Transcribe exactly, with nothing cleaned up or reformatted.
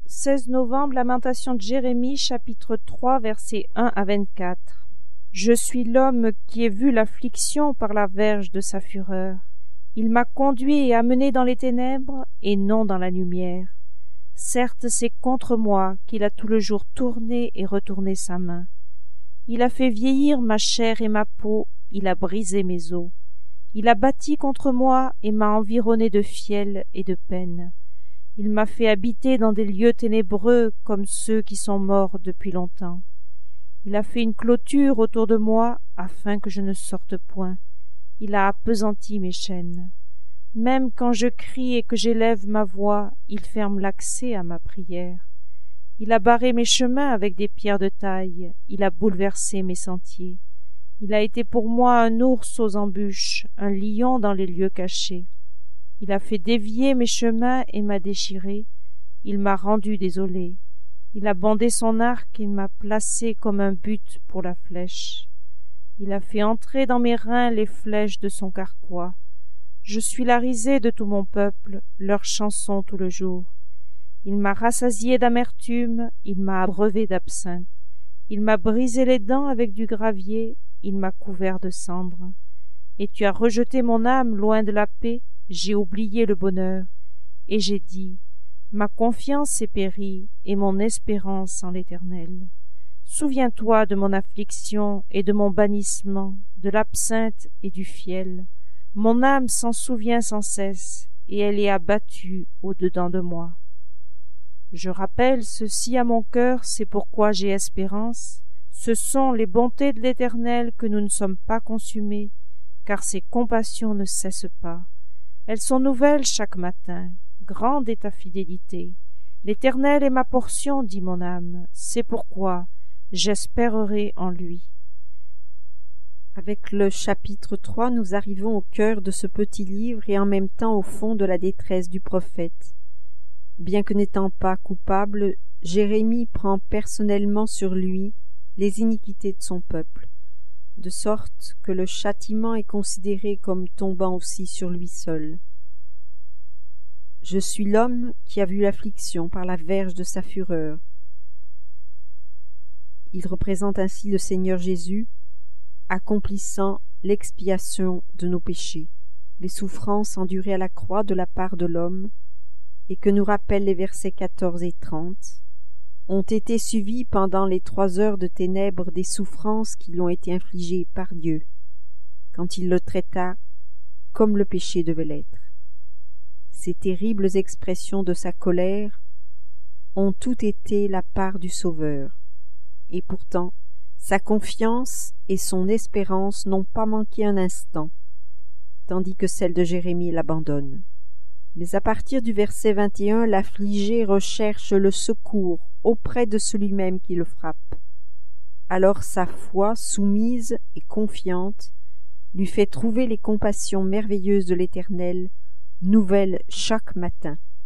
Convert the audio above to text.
seize novembre, Lamentation de Jérémie, chapitre trois, versets un à vingt-quatre. Je suis l'homme qui ai vu l'affliction par la verge de sa fureur. Il m'a conduit et amené dans les ténèbres et non dans la lumière. Certes, c'est contre moi qu'il a tout le jour tourné et retourné sa main. Il a fait vieillir ma chair et ma peau, il a brisé mes os. Il a bâti contre moi et m'a environné de fiel et de peine. Il m'a fait habiter dans des lieux ténébreux comme ceux qui sont morts depuis longtemps. Il a fait une clôture autour de moi afin que je ne sorte point. Il a appesanti mes chaînes. Même quand je crie et que j'élève ma voix, il ferme l'accès à ma prière. Il a barré mes chemins avec des pierres de taille, il a bouleversé mes sentiers. Il a été pour moi un ours aux embûches, un lion dans les lieux cachés. Il a fait dévier mes chemins et m'a déchiré, il m'a rendu désolé. Il a bandé son arc et m'a placé comme un but pour la flèche. Il a fait entrer dans mes reins les flèches de son carquois. Je suis la risée de tout mon peuple, leur chanson tout le jour. Il m'a rassasié d'amertume, il m'a abreuvé d'absinthe. Il m'a brisé les dents avec du gravier, il m'a couvert de cendres. Et tu as rejeté mon âme loin de la paix, j'ai oublié le bonheur. Et j'ai dit, ma confiance est périe et mon espérance en l'Éternel. Souviens-toi de mon affliction et de mon bannissement, de l'absinthe et du fiel. Mon âme s'en souvient sans cesse, et elle est abattue au-dedans de moi. Je rappelle ceci à mon cœur, c'est pourquoi j'ai espérance. Ce sont les bontés de l'Éternel que nous ne sommes pas consumés, car ses compassions ne cessent pas. Elles sont nouvelles chaque matin. Grande est ta fidélité. L'Éternel est ma portion, dit mon âme. C'est pourquoi j'espérerai en lui. Avec le chapitre trois, nous arrivons au cœur de ce petit livre et en même temps au fond de la détresse du prophète. Bien que n'étant pas coupable, Jérémie prend personnellement sur lui les iniquités de son peuple, de sorte que le châtiment est considéré comme tombant aussi sur lui seul. Je suis l'homme qui a vu l'affliction par la verge de sa fureur. Il représente ainsi le Seigneur Jésus, accomplissant l'expiation de nos péchés, les souffrances endurées à la croix de la part de l'homme, et que nous rappellent les versets quatorze et trente, ont été suivies pendant les trois heures de ténèbres des souffrances qui lui ont été infligées par Dieu, quand il le traita comme le péché devait l'être. Ces terribles expressions de sa colère ont toutes été la part du Sauveur, et pourtant sa confiance et son espérance n'ont pas manqué un instant, tandis que celle de Jérémie l'abandonne. Mais à partir du verset vingt et un, l'affligé recherche le secours auprès de celui-même qui le frappe. Alors sa foi, soumise et confiante, lui fait trouver les compassions merveilleuses de l'Éternel, nouvelles chaque matin.